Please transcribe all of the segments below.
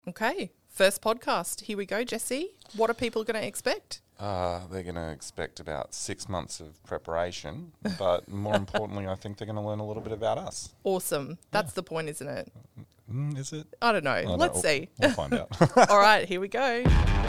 Okay, first podcast. Here we go, Jesse. What are people going to expect? They're going to expect about 6 months of preparation, but more importantly, I think they're going to learn a little bit about us. Awesome. That's the point, isn't it? Is it? I don't know. Let's see. We'll find out. All right, here we go.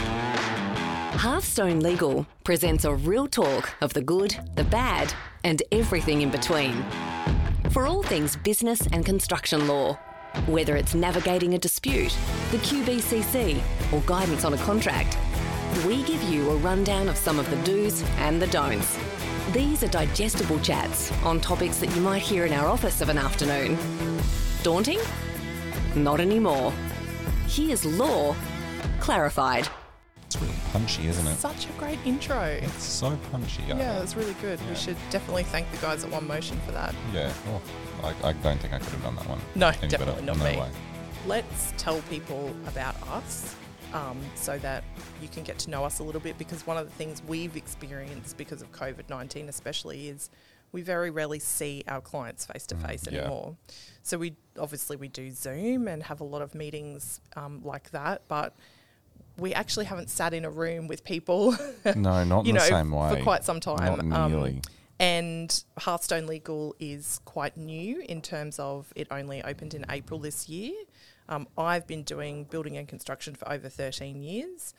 Hearthstone Legal presents a real talk of the good, the bad, and everything in between. For all things business and construction law, whether it's navigating a dispute, the QBCC, or guidance on a contract, we give you a rundown of some of the do's and the don'ts. These are digestible chats on topics that you might hear in our office of an afternoon. Daunting? Not anymore. Here's law clarified. It's really punchy, isn't it? Such a great intro. It's so punchy. Yeah, it's really good. Yeah. We should definitely thank the guys at One Motion for that. Yeah. Well, I don't think I could have done that one. No, any definitely better. not No me. way. Let's tell people about us so that you can get to know us a little bit, because one of the things we've experienced because of COVID-19 especially is we very rarely see our clients face to face anymore. So we do Zoom and have a lot of meetings like that, but we actually haven't sat in a room with people No, not in the same way. for quite some time. Not nearly. And Hearthstone Legal is quite new in terms of it only opened in April this year. I've been doing building and construction for over 13 years,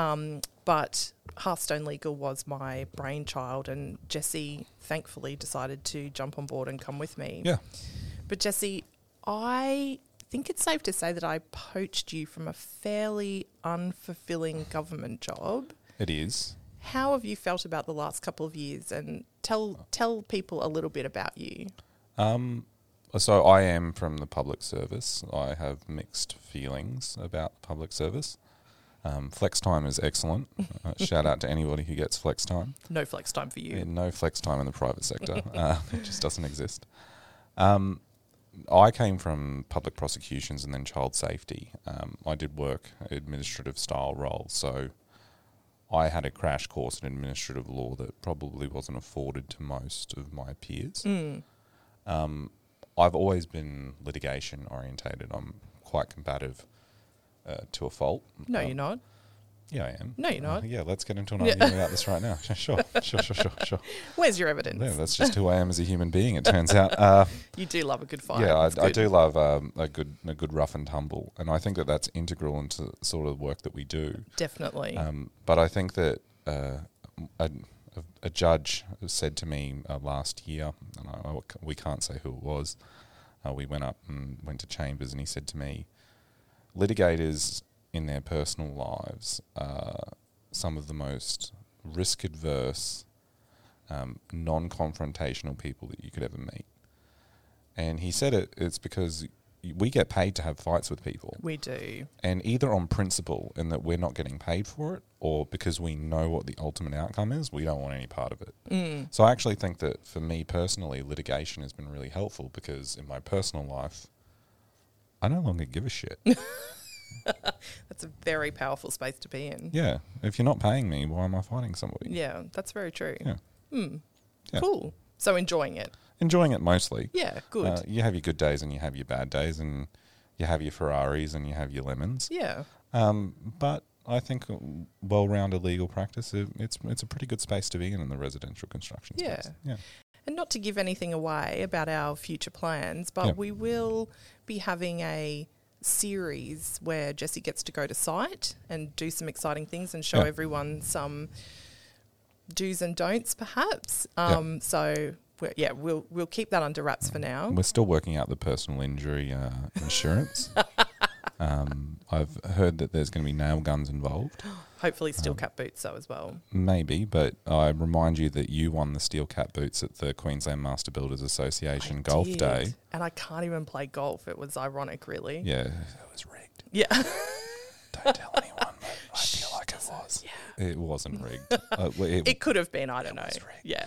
but Hearthstone Legal was my brainchild, and Jesse thankfully decided to jump on board and come with me. Yeah. But Jesse, I think it's safe to say that I poached you from a fairly unfulfilling government job. It is. How have you felt about the last couple of years? And tell people a little bit about you. So I am from the public service. I have mixed feelings about public service. Flex time is excellent. Shout out to anybody who gets flex time. No flex time for you. Yeah, no flex time in the private sector. It just doesn't exist. I came from public prosecutions and then child safety. I did work administrative style roles, so I had a crash course in administrative law that probably wasn't afforded to most of my peers. I've always been litigation orientated. I'm quite combative to a fault. No, you're not. Yeah, I am. No, you're not. Yeah, let's get into an argument about this right now. Sure. Where's your evidence? Yeah, that's just who I am as a human being, it turns out. You do love a good fight. Yeah, It's I good. do love a good rough and tumble, and I think that that's integral into sort of the work that we do. Definitely. But I think that a judge said to me last year, and we can't say who it was, we went up and went to chambers, and he said to me, litigators in their personal lives are some of the most risk-adverse, non-confrontational people that you could ever meet. And he said it's because we get paid to have fights with people. We do. And either on principle in that we're not getting paid for it, or because we know what the ultimate outcome is, we don't want any part of it. So I actually think that for me personally, litigation has been really helpful, because in my personal life, I no longer give a shit. That's a very powerful space to be in. Yeah. If you're not paying me, why am I fighting somebody? Yeah, that's very true. Yeah. Yeah. Cool. So enjoying it. Enjoying it mostly. Yeah, good. You have your good days and you have your bad days, and you have your Ferraris and you have your lemons. Yeah. But I think well-rounded legal practice, it's a pretty good space to be in the residential construction space. Yeah. And not to give anything away about our future plans, but we will be having a series where Jesse gets to go to site and do some exciting things and show everyone some do's and don'ts, perhaps. So we'll keep that under wraps for now. We're still working out the personal injury insurance. I've heard that there's going to be nail guns involved. Hopefully steel cap boots though as well. Maybe, but I remind you that you won the steel cap boots at the Queensland Master Builders Association Golf Day. And I can't even play golf. It was ironic, really. Yeah, it was rigged. Yeah. Don't tell anyone, but I feel like it was. Yeah. It wasn't rigged. It could have been, I don't know. Was rigged. Yeah.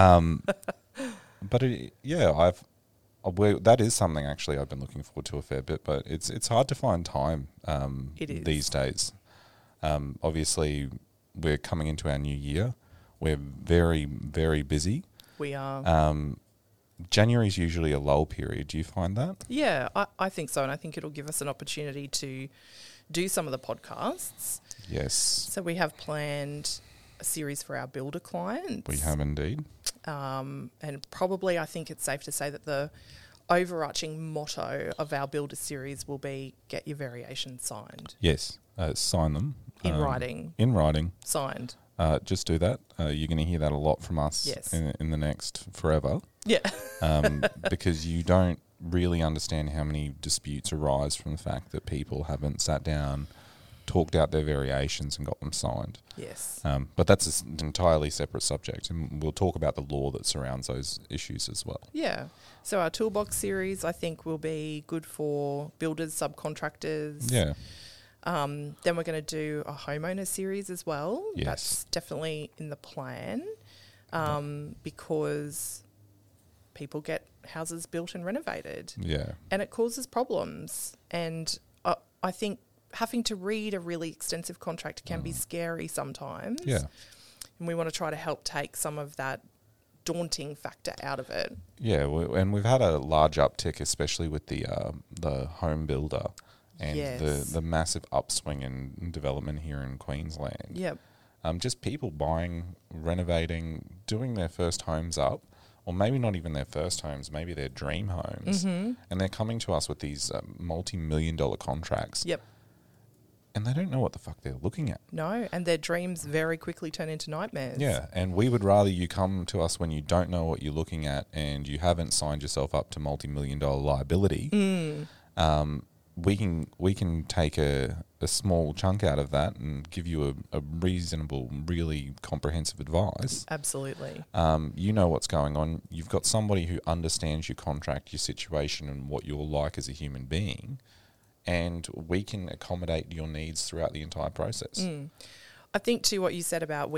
But that is something actually I've been looking forward to a fair bit, but it's hard to find time these days. Obviously, we're coming into our new year. We're very, very busy. We are. January is usually a lull period. Do you find that? Yeah, I think so. And I think it'll give us an opportunity to do some of the podcasts. Yes, So we have planned a series for our builder clients. we have indeed. And probably I think it's safe to say that the overarching motto of our builder series will be get your variations signed. Yes, sign them. In writing. In writing. Signed. Just do that. You're going to hear that a lot from us Yes. in the next forever. Yeah. Because you don't really understand how many disputes arise from the fact that people haven't sat down, talked out their variations and got them signed. Yes. But that's an entirely separate subject, and we'll talk about the law that surrounds those issues as well. Yeah. So our toolbox series, I think, will be good for builders, subcontractors. Yeah. Then we're going to do a homeowner series as well. Yes. That's definitely in the plan because people get houses built and renovated. Yeah. And it causes problems. And I think having to read a really extensive contract can be scary sometimes. Yeah. And we want to try to help take some of that daunting factor out of it. Yeah, and we've had a large uptick, especially with the home builder and Yes. the massive upswing in development here in Queensland. Yep. Just people buying, renovating, doing their first homes up, or maybe not even their first homes, maybe their dream homes, and they're coming to us with these multi-million-dollar contracts. Yep. And they don't know what the fuck they're looking at. No, and their dreams very quickly turn into nightmares. Yeah, and we would rather you come to us when you don't know what you're looking at and you haven't signed yourself up to multi-million-dollar liability. We can take a small chunk out of that and give you a reasonable, really comprehensive advice. Absolutely. You know what's going on. You've got somebody who understands your contract, your situation, and what you're like as a human being, and we can accommodate your needs throughout the entire process. I think too what you said about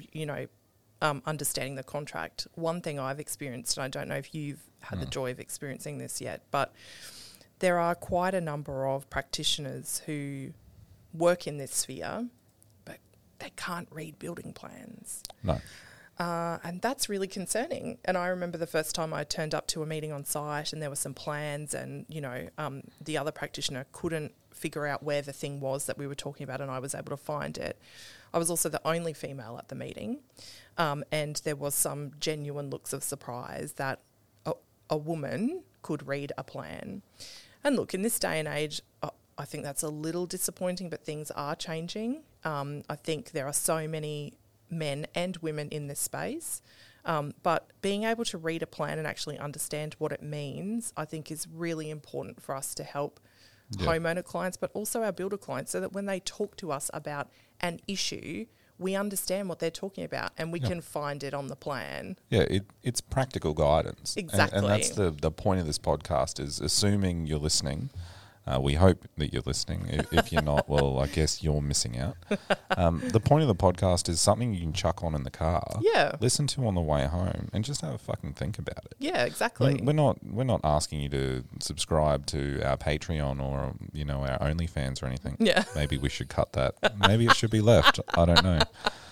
understanding the contract. One thing I've experienced, and I don't know if you've had the joy of experiencing this yet, but there are quite a number of practitioners who work in this sphere, but they can't read building plans. No. And that's really concerning. And I remember the first time I turned up to a meeting on site and there were some plans and, the other practitioner couldn't figure out where the thing was that we were talking about and I was able to find it. I was also the only female at the meeting and there was some genuine looks of surprise that a woman could read a plan. And look, in this day and age, I think that's a little disappointing, but things are changing. I think there are so many men and women in this space. But being able to read a plan and actually understand what it means, I think is really important for us to help homeowner clients, but also our builder clients, so that when they talk to us about an issue, we understand what they're talking about and we can find it on the plan. Yeah, it's practical guidance. Exactly. And that's the point of this podcast is assuming you're listening. We hope that you're listening. If you're not, well, I guess you're missing out. The point of the podcast is something you can chuck on in the car. Yeah. Listen to on the way home and just have a fucking think about it. Yeah, exactly. We're not asking you to subscribe to our Patreon or our OnlyFans or anything. Yeah. Maybe we should cut that. Maybe it should be left. I don't know.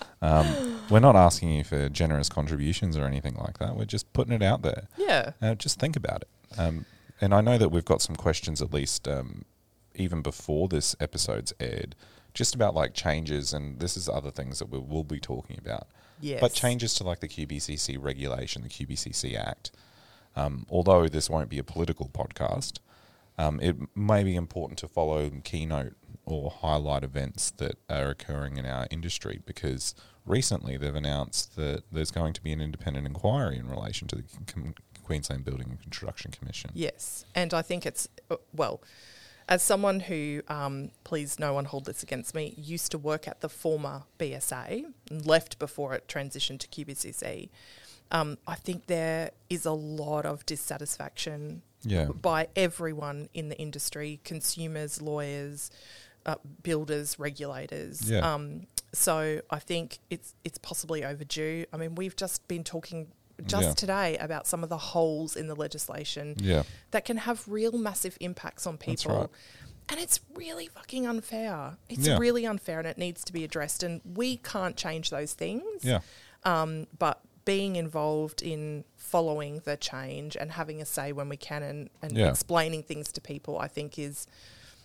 We're not asking you for generous contributions or anything like that. We're just putting it out there. Yeah. Just think about it. And I know that we've got some questions, at least even before this episode's aired, just about like changes, and this is other things that we will be talking about. Yes. But changes to like the QBCC regulation, the QBCC Act. Although this won't be a political podcast, it may be important to follow keynote or highlight events that are occurring in our industry, because recently they've announced that there's going to be an independent inquiry in relation to the Queensland Building and Construction Commission. Yes, and I think it's, as someone who, please no one hold this against me, used to work at the former BSA and left before it transitioned to QBCC, I think there is a lot of dissatisfaction by everyone in the industry, consumers, lawyers, builders, regulators. Yeah. So I think it's possibly overdue. I mean, we've just been talking today about some of the holes in the legislation that can have real massive impacts on people. That's right. And it's really fucking unfair. It's really unfair and it needs to be addressed. And we can't change those things. Yeah. But being involved in following the change and having a say when we can and explaining things to people, I think is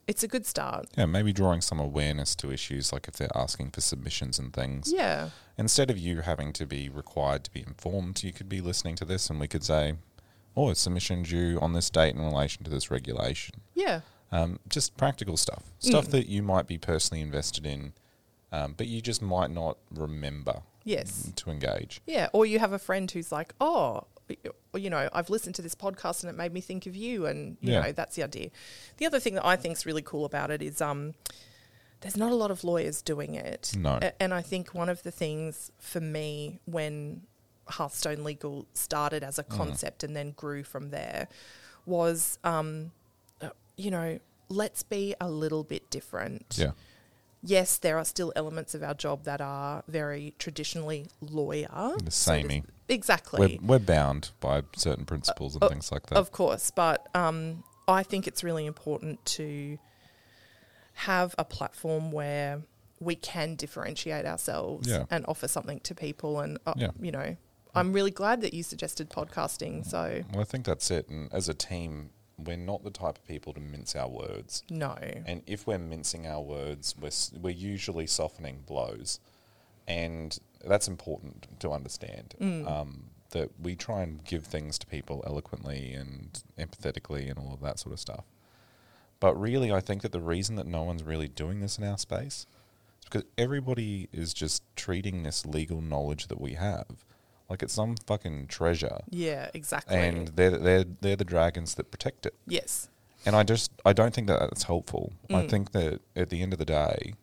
it's a good start. Yeah, maybe drawing some awareness to issues, like if they're asking for submissions and things. Yeah. Instead of you having to be required to be informed, you could be listening to this and we could say, oh, a submission due on this date in relation to this regulation. Yeah. Just practical stuff. Stuff that you might be personally invested in, but you just might not remember Yes. to engage. Yeah. Or you have a friend who's like, oh, you know, I've listened to this podcast and it made me think of you, and you know, that's the idea. The other thing that I think is really cool about it is there's not a lot of lawyers doing it. No. And I think one of the things for me when Hearthstone Legal started as a concept and then grew from there was, you know, let's be a little bit different. Yeah. Yes, there are still elements of our job that are very traditionally lawyer. The samey. Exactly. We're bound by certain principles and things like that. Of course, but I think it's really important to have a platform where we can differentiate ourselves and offer something to people. And, you know, I'm really glad that you suggested podcasting. So, well, I think that's it. And as a team, we're not the type of people to mince our words. No. And if we're mincing our words, we're usually softening blows. And that's important to understand. That we try and give things to people eloquently and empathetically and all of that sort of stuff. But really, I think that the reason that no one's really doing this in our space is because everybody is just treating this legal knowledge that we have like it's some fucking treasure. Yeah, exactly. And they're the dragons that protect it. Yes. And I don't think that that's helpful. I think that at the end of the day,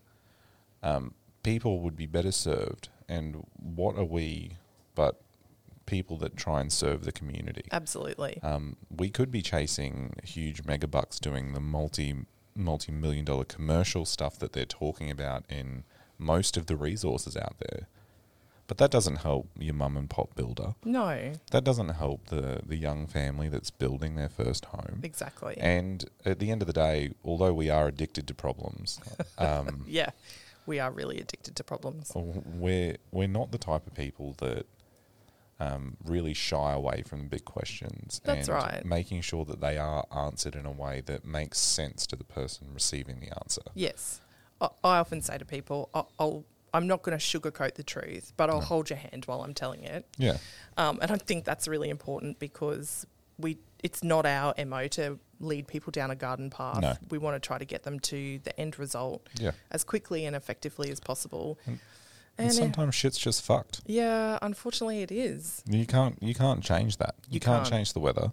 people would be better served. And what are we but people that try and serve the community? Absolutely. We could be chasing huge mega bucks doing the multi-million-dollar commercial stuff that they're talking about in most of the resources out there. But that doesn't help your mum and pop builder. No. That doesn't help the young family that's building their first home. Exactly. And at the end of the day, although we are addicted to problems, yeah, we are really addicted to problems. We're not the type of people that really shy away from the big questions. That's and right. Making sure that they are answered in a way that makes sense to the person receiving the answer. Yes. I often say to people, I'm not going to sugarcoat the truth, but I'll hold your hand while I'm telling it. Yeah. And I think that's really important because it's not our MO to lead people down a garden path. No. We want to try to get them to the end result as quickly and effectively as possible. And sometimes shit's just fucked. Yeah, unfortunately it is. You can't change that. You can't change the weather.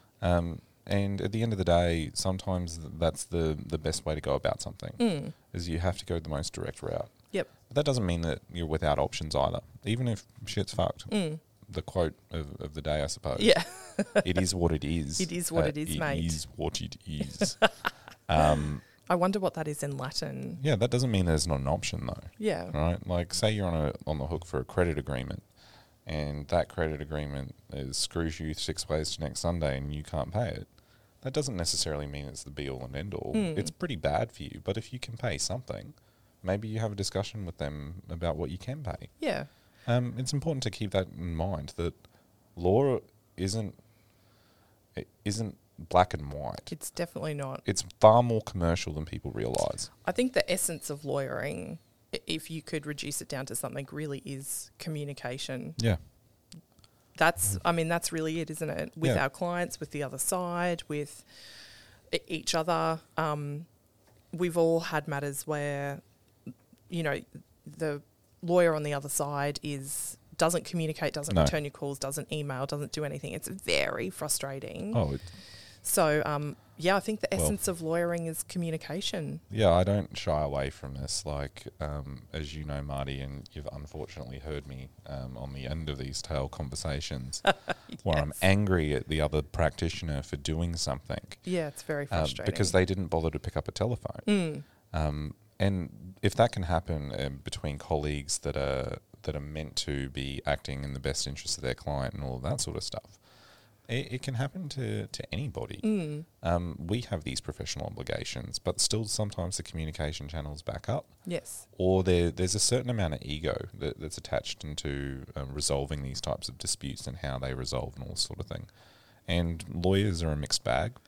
And at the end of the day, sometimes that's the best way to go about something, is you have to go the most direct route. Yep. But that doesn't mean that you're without options either, even if shit's fucked. The quote of the day, I suppose. Yeah. It is what it is. It is what it is, mate. It is what it is. I wonder what that is in Latin. Yeah, that doesn't mean there's not an option, though. Yeah. Right? Like, say you're on the hook for a credit agreement, and that credit agreement screws you 6 ways to next Sunday and you can't pay it. That doesn't necessarily mean it's the be-all and end-all. It's pretty bad for you, but if you can pay something, maybe you have a discussion with them about what you can pay. Yeah. It's important to keep that in mind, that law isn't black and white. It's definitely not. It's far more commercial than people realise. I think the essence of lawyering, if you could reduce it down to something, really is communication. Yeah. That's really it, isn't it? With our clients, with the other side, with each other. We've all had matters where, you know, the lawyer on the other side doesn't communicate, doesn't return your calls, doesn't email, doesn't do anything. It's very frustrating. So, I think the essence of lawyering is communication. Yeah, I don't shy away from this. Like, as you know, Marty, and you've unfortunately heard me on the end of these tail conversations where I'm angry at the other practitioner for doing something. Yeah, it's very frustrating. Because they didn't bother to pick up a telephone. And if that can happen between colleagues that are meant to be acting in the best interest of their client and all of that sort of stuff, it can happen to anybody. We have these professional obligations, but still sometimes the communication channels back up. Yes. Or there's a certain amount of ego that's attached into resolving these types of disputes and how they resolve and all this sort of thing. And lawyers are a mixed bag.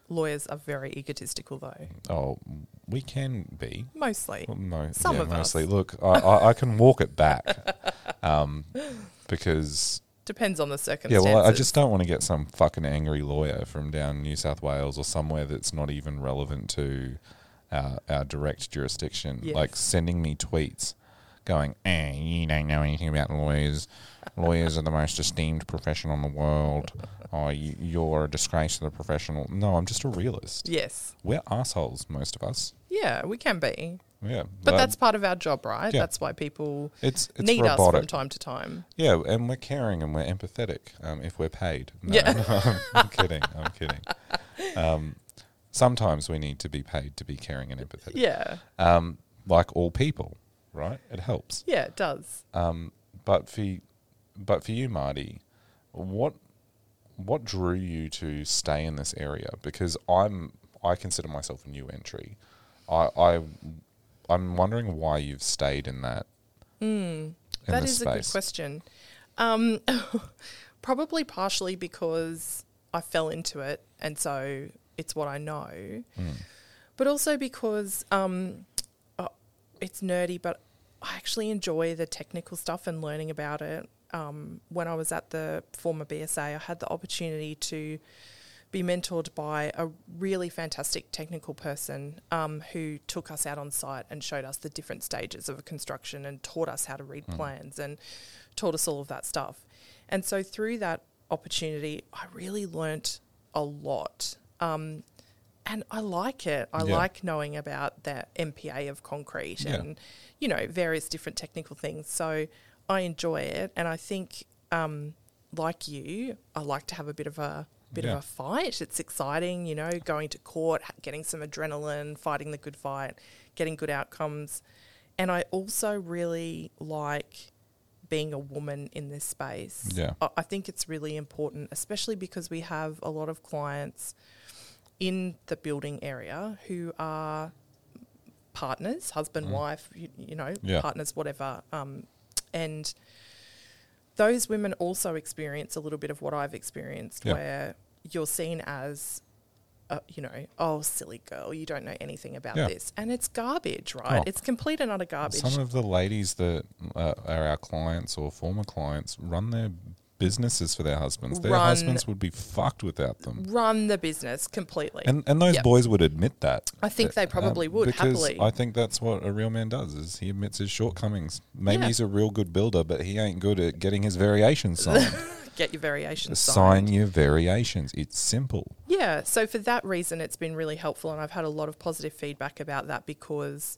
lawyers are very egotistical, though. Oh, we can be. Mostly. Well, Some of us. mostly. Look, I can walk it back because... Depends on the Yeah, circumstances. well, I just don't want to get some fucking angry lawyer from down New South Wales or somewhere that's not even relevant to our direct jurisdiction, Yes. like sending me tweets going, you don't know anything about lawyers. Lawyers are the most esteemed profession in the world. Oh, you're a disgrace to the professional. No, I'm just a realist. Yes. We're assholes, most of us. Yeah, we can be. Yeah. But that's part of our job, right? Yeah. That's why people it's need robotic. us from time to time. Yeah, and we're caring and we're empathetic if we're paid. No, Yeah. no, I'm kidding. I'm kidding. Sometimes we need to be paid to be caring and empathetic. Yeah. Like all people, right? It helps. Yeah, it does. But for you, Marty, what drew you to stay in this area? Because I consider myself a new entry. I'm wondering why you've stayed in that. That is a good question. Probably partially because I fell into it, and so it's what I know. But also because it's nerdy, but I actually enjoy the technical stuff and learning about it. When I was at the former BSA, I had the opportunity to be mentored by a really fantastic technical person who took us out on site and showed us the different stages of a construction and taught us how to read plans and taught us all of that stuff. And so through that opportunity, I really learnt a lot. And I like it. I like knowing about the MPA of concrete and, you know, various different technical things. So I enjoy it. And I think, like you, I like to have a bit of a fight. It's exciting, you know, going to court, getting some adrenaline, fighting the good fight, getting good outcomes. And I also really like being a woman in this space. Yeah. I think it's really important, especially because we have a lot of clients in the building area who are partners, husband, wife, you know, partners, whatever. And those women also experience a little bit of what I've experienced, where you're seen as, you know, oh, silly girl, you don't know anything about this. And it's garbage, right? Oh. It's complete and utter garbage. Some of the ladies that are our clients or former clients run their businesses for their husbands. Their husbands would be fucked without them. Run the business completely. And those boys would admit that. I think they probably would, because happily. I think that's what a real man does, is he admits his shortcomings. Maybe he's a real good builder, but he ain't good at getting his variations signed. Get your variations Sign your variations. It's simple. Yeah, so for that reason, it's been really helpful, and I've had a lot of positive feedback about that because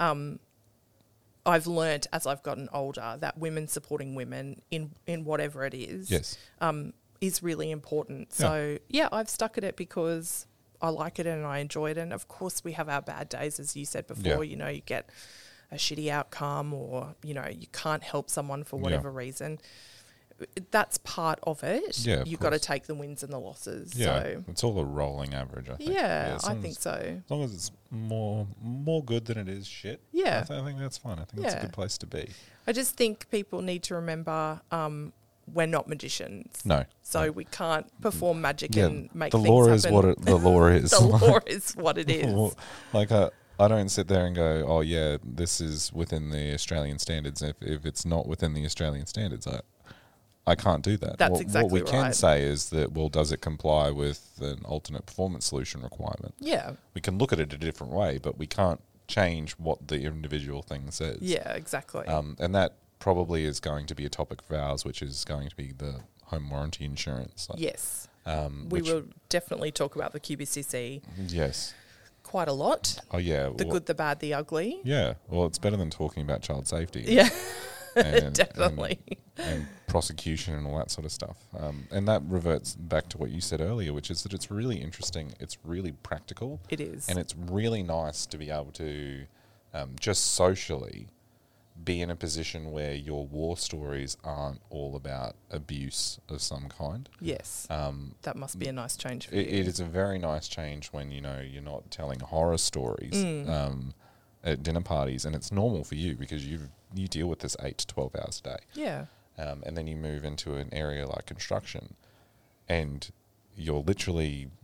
I've learnt as I've gotten older that women supporting women in whatever it is is really important. So, I've stuck at it because I like it and I enjoy it. And, of course, we have our bad days, as you said before. You know, you get a shitty outcome or, you know, you can't help someone for whatever reason. That's part of it. Yeah, You've got to take the wins and the losses. Yeah, so. it's all a rolling average, I think. Yeah, I think so. As long as it's more good than it is shit. Yeah. I think that's fine. I think it's a good place to be. I just think people need to remember we're not magicians. No. So we can't perform magic and make things law happen. is what the law is. The law is what it is. Like I don't sit there and go, oh yeah, this is within the Australian standards. If it's not within the Australian standards, I can't do that. That's exactly what we can right. say is that, well, does it comply with an alternate performance solution requirement? Yeah. We can look at it a different way, but we can't change what the individual thing says. Yeah, exactly. And that probably is going to be a topic of ours, which is going to be the home warranty insurance. Yes. We will definitely talk about the QBCC Yes. quite a lot. Oh, yeah. The good, the bad, the ugly. Yeah. Well, it's better than talking about child safety. Yeah. And, Definitely. and prosecution and all that sort of stuff. And that reverts back to what you said earlier, which is that it's really interesting. It's really practical. It is. And it's really nice to be able to just socially be in a position where your war stories aren't all about abuse of some kind. Yes. That must be a nice change for you. It is a very nice change when, you know, you're not telling horror stories at dinner parties, and it's normal for you because you deal with this 8 to 12 hours a day. Yeah. And then you move into an area like construction, and you're literally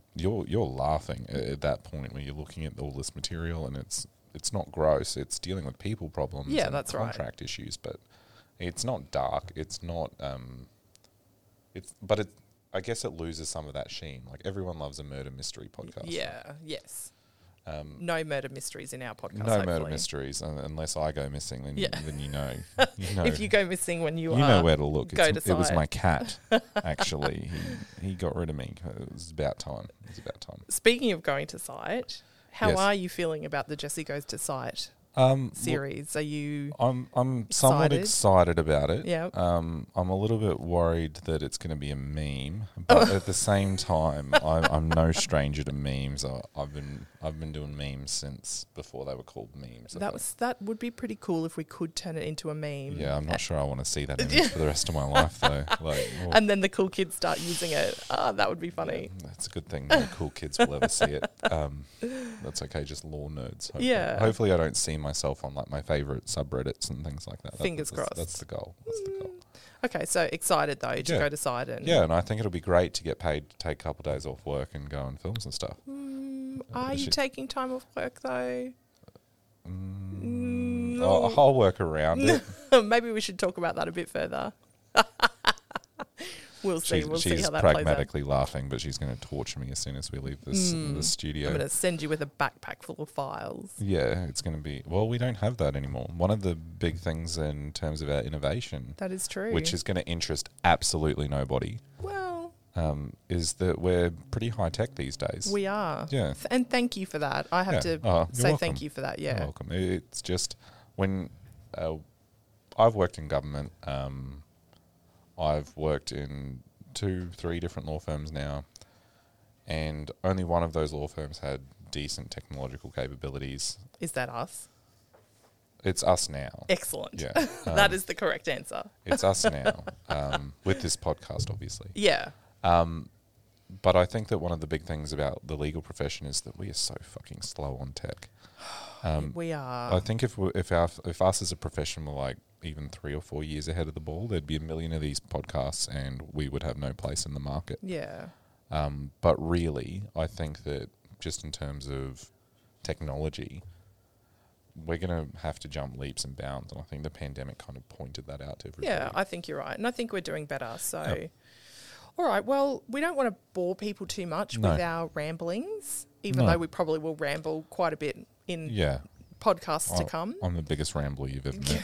you're laughing at that point when you're looking at all this material, and it's not gross. It's dealing with people problems, Yeah, and that's right. contract issues, but it's not dark. It's not. I guess it loses some of that sheen. Like, everyone loves a murder mystery podcast. Yeah. Yes. No murder mysteries in our podcast. No hopefully. murder mysteries, unless I go missing. Then then you know. If you go missing when you know where to look. go It was to my cat. Actually, he got rid of me. It was about time. Speaking of going to site, how Yes. are you feeling about the Jessie Goes to Site series? Are you? I'm somewhat excited about it. Yeah. I'm a little bit worried that it's going to be a meme, but at the same time, I'm no stranger to memes. I've been doing memes since before they were called memes. That would be pretty cool if we could turn it into a meme. Yeah, I'm not sure I want to see that image for the rest of my life, though. And then the cool kids start using it. That would be funny. Yeah, that's a good thing. No cool kids will ever see it. That's okay. Just law nerds. Hopefully. Yeah. Hopefully, I don't see myself on like my favorite subreddits and things like that. Fingers crossed. That's the goal. Okay, so excited though to go to site and and I think it'll be great to get paid to take a couple of days off work and go on films and stuff. Are you taking time off work though? I'll work around it. Maybe we should talk about that a bit further. We'll see. We'll see she's how that plays out. pragmatically laughing, but she's going to torture me as soon as we leave the studio. I'm going to send you with a backpack full of files. Yeah, it's going to be... Well, we don't have that anymore. One of the big things in terms of our innovation... That is true. Which is going to interest absolutely nobody. Well... is that we're pretty high-tech these days. We are. Yeah. And thank you for that. I have to say welcome. thank you for that, yeah. You're welcome. It's just... When... I've worked in government... I've worked in 2-3 different law firms now, and only one of those law firms had decent technological capabilities. Is that us? It's us now. Excellent. Yeah. That is the correct answer. It's us now, with this podcast, obviously. Yeah. But I think that one of the big things about the legal profession is that we are so fucking slow on tech. We are. I think if us as a profession were like even 3 or 4 years ahead of the ball, there'd be a million of these podcasts and we would have no place in the market. Yeah. But really, I think that just in terms of technology, we're going to have to jump leaps and bounds. And I think the pandemic kind of pointed that out to everybody. Yeah, I think you're right. And I think we're doing better. So, all right. Well, we don't want to bore people too much with our ramblings, even though we probably will ramble quite a bit in podcasts to come. I'm the biggest rambler you've ever met.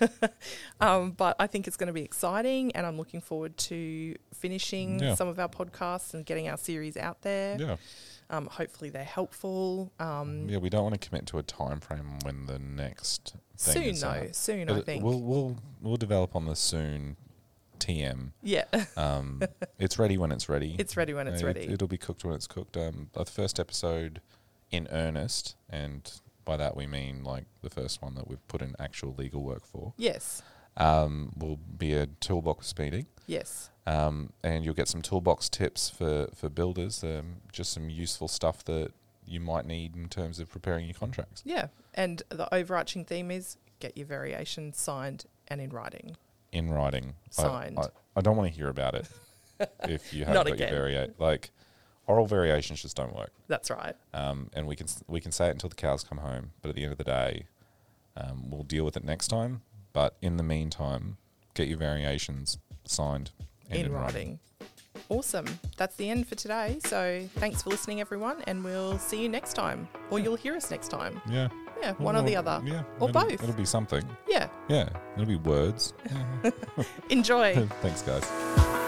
But I think it's going to be exciting, and I'm looking forward to finishing some of our podcasts and getting our series out there. Yeah. Hopefully they're helpful. We don't want to commit to a time frame when the next thing is out. Soon, But I think. We'll develop on the soon TM. Yeah. It's ready when it's ready. It's ready when it's ready. It'll be cooked when it's cooked. The first episode in earnest, and by that we mean like the first one that we've put in actual legal work for. Yes. Will be a toolbox meeting. Yes. And you'll get some toolbox tips for builders, just some useful stuff that you might need in terms of preparing your contracts. Yeah. And the overarching theme is get your variations signed and in writing. In writing. Signed. I don't want to hear about it if you haven't got your variate. Like, oral variations just don't work. That's right. And we can say it until the cows come home, but at the end of the day, we'll deal with it next time. But in the meantime, get your variations signed and in writing. Awesome. That's the end for today. So thanks for listening, everyone, and we'll see you next time. Or you'll hear us next time. Yeah. Yeah, one or the other. Yeah. Or both. It'll be something. Yeah. Yeah. It'll be words. Enjoy. Thanks, guys.